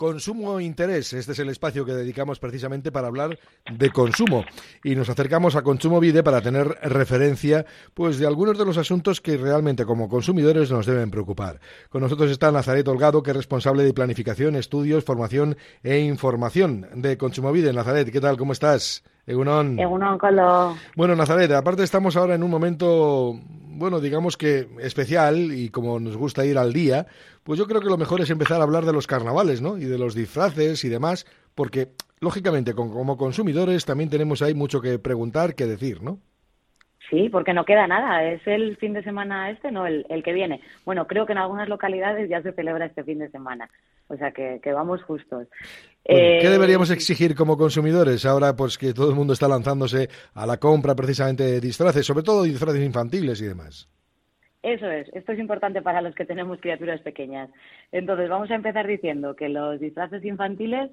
Consumo e Interés. Este es el espacio que dedicamos precisamente para hablar de consumo. Y nos acercamos a Kontsumobide para tener referencia pues de algunos de los asuntos que realmente como consumidores nos deben preocupar. Con nosotros está Nazaret Holgado, que es responsable de planificación, estudios, formación e información de Kontsumobide. Nazaret, ¿qué tal? ¿Cómo estás? Egunon. Egunon, Colo. Bueno, Nazaret, aparte estamos ahora en un momento, bueno, digamos que especial y como nos gusta ir al día, pues yo creo que lo mejor es empezar a hablar de los carnavales, ¿no? Y de los disfraces y demás, porque, lógicamente, como consumidores también tenemos ahí mucho que preguntar, que decir, ¿no? Sí, porque no queda nada. Es el fin de semana no, el que viene. Bueno, creo que en algunas localidades ya se celebra este fin de semana. O sea que vamos justos. Bueno, ¿qué deberíamos exigir como consumidores ahora pues que todo el mundo está lanzándose a la compra precisamente de disfraces, sobre todo disfraces infantiles y demás? Eso es. Esto es importante para los que tenemos criaturas pequeñas. Entonces, vamos a empezar diciendo que los disfraces infantiles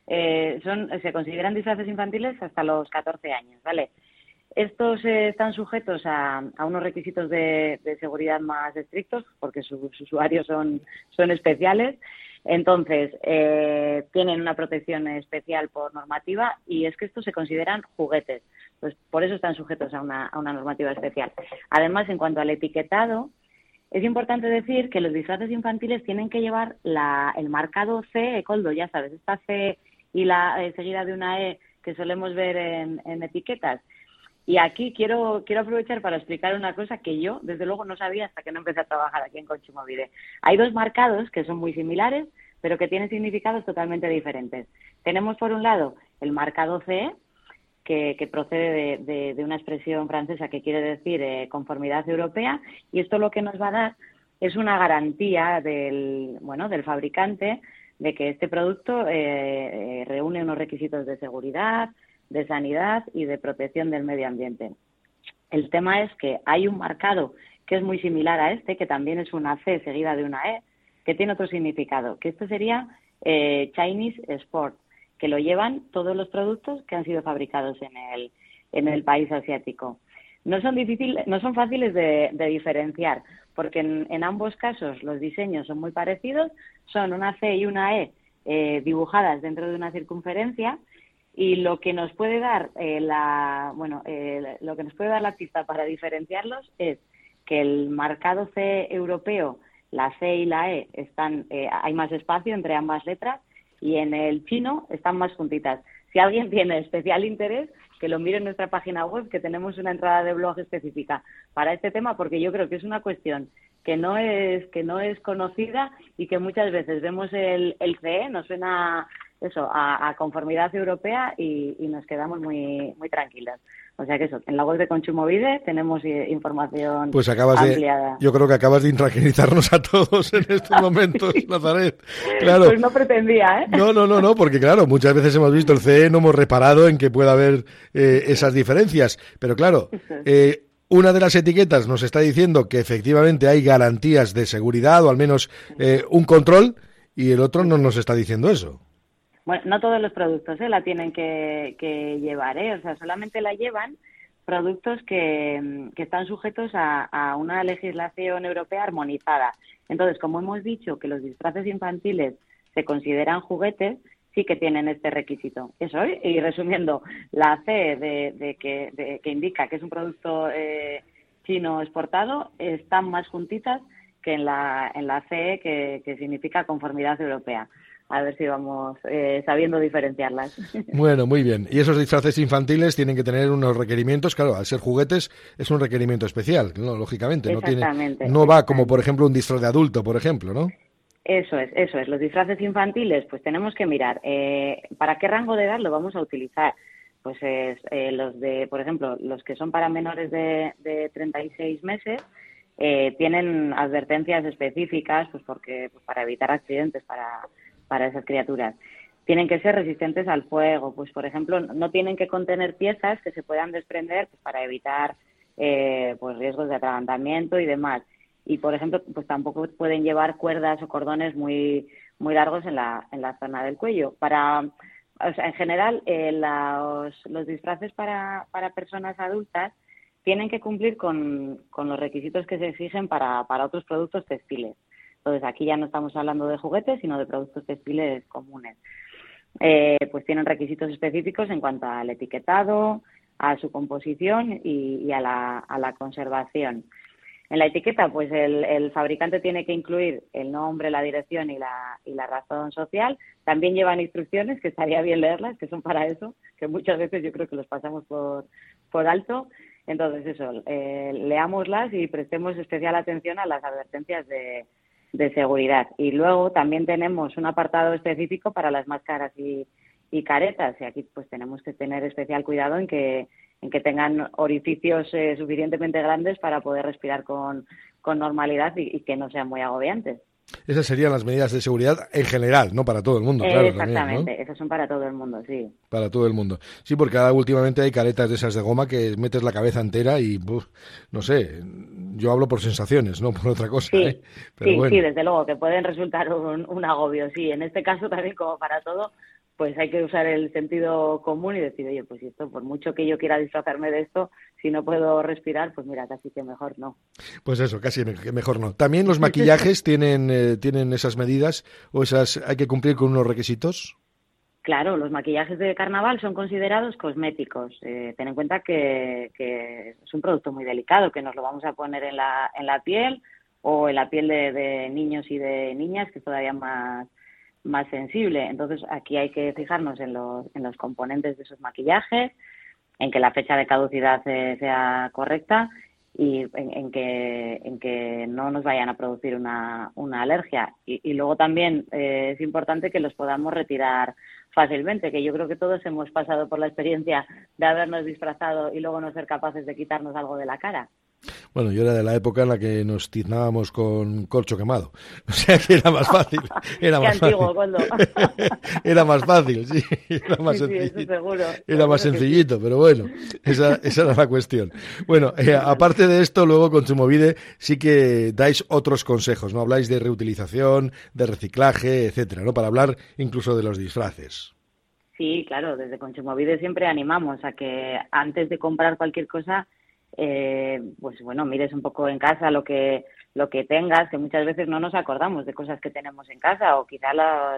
se consideran disfraces infantiles hasta los 14 años, ¿vale? Estos están sujetos a unos requisitos de seguridad más estrictos porque sus usuarios son especiales. Entonces, tienen una protección especial por normativa y es que estos se consideran juguetes. Pues por eso están sujetos a una normativa especial. Además, en cuanto al etiquetado, es importante decir que los disfraces infantiles tienen que llevar el marcado CE, Coldo, ya sabes, esta C y la seguida de una E que solemos ver en etiquetas. Y aquí quiero aprovechar para explicar una cosa que yo, desde luego, no sabía hasta que no empecé a trabajar aquí en Kontsumobide. Hay dos marcados que son muy similares, pero que tienen significados totalmente diferentes. Tenemos, por un lado, el marcado CE, que procede de una expresión francesa que quiere decir conformidad europea, y esto lo que nos va a dar es una garantía del fabricante de que este producto reúne unos requisitos de seguridad, de sanidad y de protección del medio ambiente. El tema es que hay un marcado que es muy similar a este, que también es una C seguida de una E, que tiene otro significado, que este sería Chinese Sport, que lo llevan todos los productos que han sido fabricados en el país asiático. No son fáciles de diferenciar, porque en ambos casos los diseños son muy parecidos, son una C y una E dibujadas dentro de una circunferencia. Y lo que nos puede dar la pista para diferenciarlos es que el marcado C europeo, la C y la E hay más espacio entre ambas letras y en el chino están más juntitas. Si alguien tiene especial interés, que lo mire en nuestra página web, que tenemos una entrada de blog específica para este tema, porque yo creo que es una cuestión que no es conocida y que muchas veces vemos el CE, nos suena eso a conformidad europea y nos quedamos muy muy tranquilas. O sea que eso, en la web de Kontsumobide tenemos información pues ampliada. Yo creo que acabas de intranquilizarnos a todos en estos momentos, Nazaret. Claro. Pues no pretendía, ¿eh? No, porque claro, muchas veces hemos visto el CE, no hemos reparado en que pueda haber esas diferencias, pero claro, una de las etiquetas nos está diciendo que efectivamente hay garantías de seguridad o al menos un control y el otro no nos está diciendo eso. Bueno, no todos los productos la tienen que llevar, o sea, solamente la llevan productos que están sujetos a una legislación europea armonizada. Entonces, como hemos dicho que los disfraces infantiles se consideran juguetes, sí que tienen este requisito. Eso, y resumiendo, la C que indica que es un producto chino exportado están más juntitas que en la C que significa conformidad europea. A ver si vamos sabiendo diferenciarlas. Bueno, muy bien. Y esos disfraces infantiles tienen que tener unos requerimientos, claro, al ser juguetes es un requerimiento especial, ¿no? Lógicamente. No va como, por ejemplo, un disfraz de adulto, por ejemplo, ¿no? Eso es. Los disfraces infantiles, pues tenemos que mirar para qué rango de edad lo vamos a utilizar. Pues por ejemplo, los que son para menores de 36 meses, tienen advertencias específicas, pues porque para evitar accidentes para esas criaturas. Tienen que ser resistentes al fuego, pues por ejemplo, no tienen que contener piezas que se puedan desprender pues, para evitar pues riesgos de atragantamiento y demás. Y por ejemplo, pues tampoco pueden llevar cuerdas o cordones muy muy largos en la zona del cuello. En general, los disfraces para personas adultas tienen que cumplir con los requisitos que se exigen para otros productos textiles. Entonces, aquí ya no estamos hablando de juguetes, sino de productos textiles comunes. Pues tienen requisitos específicos en cuanto al etiquetado, a su composición y a la conservación. En la etiqueta, pues el fabricante tiene que incluir el nombre, la dirección y la razón social. También llevan instrucciones, que estaría bien leerlas, que son para eso, que muchas veces yo creo que los pasamos por alto. Entonces, eso, leámoslas y prestemos especial atención a las advertencias de seguridad. Y luego también tenemos un apartado específico para las máscaras y caretas. Y aquí pues tenemos que tener especial cuidado en que tengan orificios suficientemente grandes para poder respirar con normalidad y que no sean muy agobiantes. Esas serían las medidas de seguridad en general, no para todo el mundo, claro. Exactamente, también, ¿no? Esas son para todo el mundo, sí. Para todo el mundo. Sí, porque ahora últimamente hay caretas de esas de goma que metes la cabeza entera y, no sé, yo hablo por sensaciones, no por otra cosa. Sí, Pero sí, bueno. sí, desde luego, que pueden resultar un agobio, sí. En este caso también, como para todo, pues hay que usar el sentido común y decir, oye, pues esto, por mucho que yo quiera disfrazarme de esto, si no puedo respirar, pues mira, casi que mejor no. Pues eso, casi que mejor no. ¿También los maquillajes tienen esas medidas o hay que cumplir con unos requisitos? Claro, los maquillajes de carnaval son considerados cosméticos. Ten en cuenta que es un producto muy delicado, que nos lo vamos a poner en la piel o en la piel de niños y de niñas, que es todavía más sensible. Entonces, aquí hay que fijarnos en los componentes de esos maquillajes, en que la fecha de caducidad sea correcta y en que no nos vayan a producir una alergia. Y luego también es importante que los podamos retirar fácilmente, que yo creo que todos hemos pasado por la experiencia de habernos disfrazado y luego no ser capaces de quitarnos algo de la cara. Bueno, yo era de la época en la que nos tiznábamos con corcho quemado. O sea que era más fácil. Era más Qué antiguo, fácil. Coldo. Era más fácil, sí. Era más Sí, sencillito. eso seguro. Era más sencillito, pero bueno, esa era la cuestión. Bueno, aparte de esto, luego Kontsumobide sí que dais otros consejos, ¿no? Habláis de reutilización, de reciclaje, etcétera, ¿no? Para hablar incluso de los disfraces. Sí, claro, desde Kontsumobide siempre animamos a que antes de comprar cualquier cosa, pues bueno, mires un poco en casa lo que tengas, que muchas veces no nos acordamos de cosas que tenemos en casa o quizá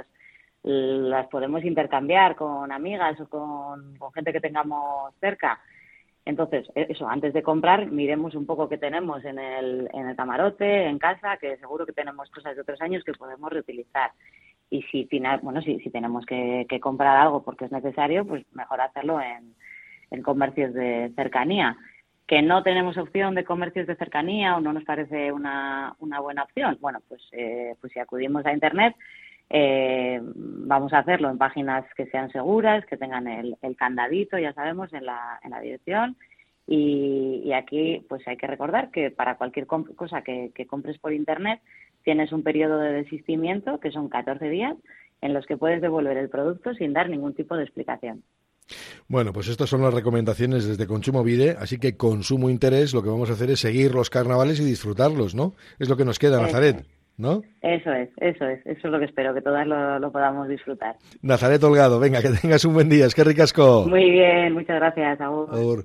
las podemos intercambiar con amigas o con gente que tengamos cerca. Entonces, eso, antes de comprar, miremos un poco qué tenemos en el camarote, en casa, que seguro que tenemos cosas de otros años que podemos reutilizar. Y si tenemos que comprar algo porque es necesario, pues mejor hacerlo en comercios de cercanía. Que no tenemos opción de comercios de cercanía o no nos parece una buena opción, bueno, pues si acudimos a Internet, vamos a hacerlo en páginas que sean seguras, que tengan el candadito, ya sabemos, en la dirección. Y aquí pues hay que recordar que para cualquier cosa que compres por Internet tienes un periodo de desistimiento, que son 14 días, en los que puedes devolver el producto sin dar ningún tipo de explicación. Bueno, pues estas son las recomendaciones desde Kontsumobide, así que con sumo interés lo que vamos a hacer es seguir los carnavales y disfrutarlos, ¿no? Es lo que nos queda, Nazaret, ¿no? Eso es lo que espero, que todas lo podamos disfrutar. Nazaret Holgado, venga, que tengas un buen día, es que ricasco. Muy bien, muchas gracias, Agur. Agur.